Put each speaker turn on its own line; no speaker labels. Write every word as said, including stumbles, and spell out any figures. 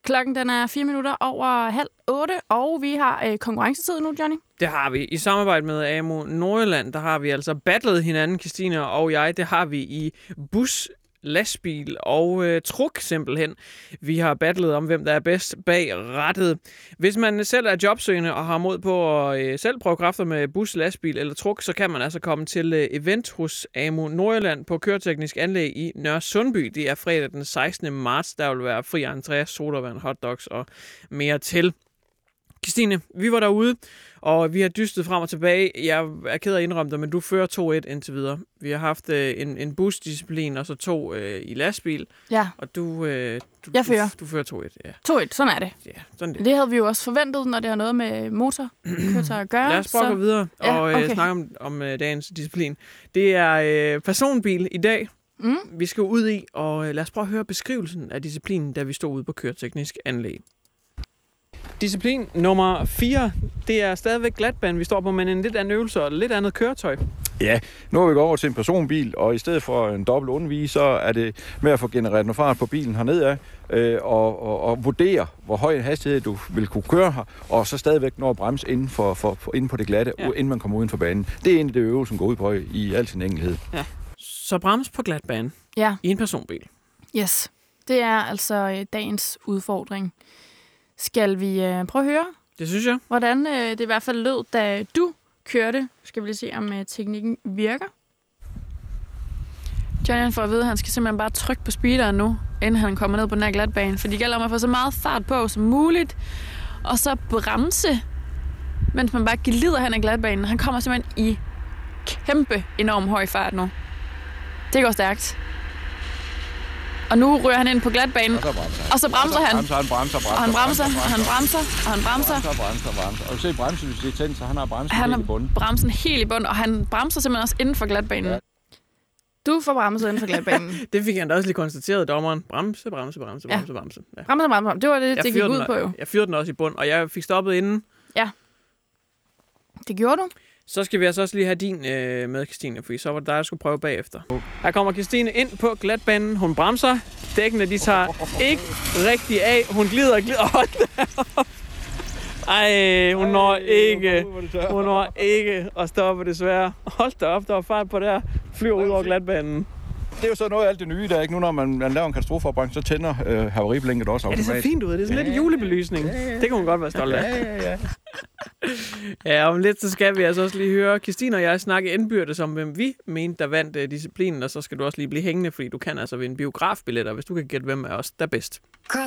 Klokken den er fire minutter over halv otte, og vi har øh, konkurrencetid nu, Johnny.
Det har vi. I samarbejde med A M O Nordjylland, der har vi altså battlet hinanden, Christina og jeg. Det har vi i bus, lastbil og øh, truk simpelthen. Vi har battlet om, hvem der er bedst bag rattet. Hvis man selv er jobsøgende og har mod på at øh, selv prøve kræfter med bus, lastbil eller truk, så kan man altså komme til øh, event hos A M O Nordjylland på køreteknisk anlæg i Nørre Sundby. Det er fredag den sekstende marts. Der vil være fri entré, sodavand, hotdogs og mere til. Christine, vi var derude, og vi har dystet frem og tilbage. Jeg er ked af at indrømme det, men du fører to et indtil videre. Vi har haft øh, en, en busdisciplin, og så to øh, i lastbil.
Ja.
Og du, øh, du,
jeg fører.
Du, du fører to et, ja.
to et, sådan er det.
Ja, sådan det.
Det havde vi jo også forventet, når det har noget med motorkøretøj at gøre.
Lad os prøve at gå videre
ja,
og
okay.
øh, snakke om, om øh, dagens disciplin. Det er øh, personbil i dag.
Mm.
Vi skal ud i, og øh, lad os prøve at høre beskrivelsen af disciplinen, da vi stod ude på køreteknisk anlæg. Disciplin nummer fire, det er stadigvæk glatbane, vi står på, men en lidt anden øvelse og lidt andet køretøj.
Ja, nu er vi gået over til en personbil, og i stedet for en dobbelt undvige, så er det med at få genereret noget fart på bilen hernede øh, og, og, og vurdere, hvor høj en hastighed du vil kunne køre her, og så stadigvæk nå at bremse inden, for, for, for, inden på det glatte, ja. Inden man kommer uden for banen. Det er en af de øvelser, som går ud på i al sin enkelhed.
Ja. Så brems på glatbane
ja.
i en personbil.
Yes, det er altså øh, dagens udfordring. Skal vi øh, prøve at høre?
Det synes jeg.
Hvordan øh, det i hvert fald lød, da du kørte. Skal vi lige se, om øh, teknikken virker. Johnny får at vide, at han skal simpelthen bare trykke på speederen nu, inden han kommer ned på den her glatbane. For det gælder om at få så meget fart på som muligt, og så bremse, mens man bare glider hen ad glatbanen. Han kommer simpelthen i kæmpe, enorm høj fart nu. Det går stærkt. Og nu ryger han ind på glatbanen, og så bremser han. Og så bremser han.
Bremser, han bremser, bremser,
og han bremser, og han bremser, og han bremser.
Bremser, bremser, bremser. Og du ser bremsen, hvis det er tændt, så han har bremsen
han
helt i bunden.
Han har bremsen helt i bunden, og han bremser simpelthen også inden for glatbanen. Ja. Du får bremset inden for glatbanen.
Det fik han da også lige konstateret, dommeren. Bremse, bremse, bremse, bremse, ja. bremse.
Ja. Bremse, bremse. Det var det, jeg det gik ud på jo.
Jeg fyrede den også i bund, og jeg fik stoppet inden.
Ja. Det gjorde du.
Så skal vi altså også lige have din øh, med, Christine, for så var det dig, der skulle prøve bagefter. Her kommer Christine ind på glatbanen. Hun bremser. Dækkene, de tager ikke rigtig af. Hun glider og glider. Hold da. Ej, hun når ikke. Hun når ikke at stoppe, desværre. Hold da op, der var fart på der. Flyver ud over glatbanen.
Det er jo så noget af alt det nye, der ikke nu, når man, man laver en katastrofeopbremsning, så tænder øh, havariblinket også automatisk.
Ja, det ser fint ud. Det er sådan ja, lidt julebelysning. Ja, ja, ja. Det kan hun godt være stolt af.
Ja, ja, ja.
Ja, om lidt så skal vi altså også lige høre Christine og jeg snakke indbyrdes om, hvem vi mente, der vandt uh, disciplinen, og så skal du også lige blive hængende, fordi du kan altså vinde biografbilletter, hvis du kan gætte, hvem af os der er bedst.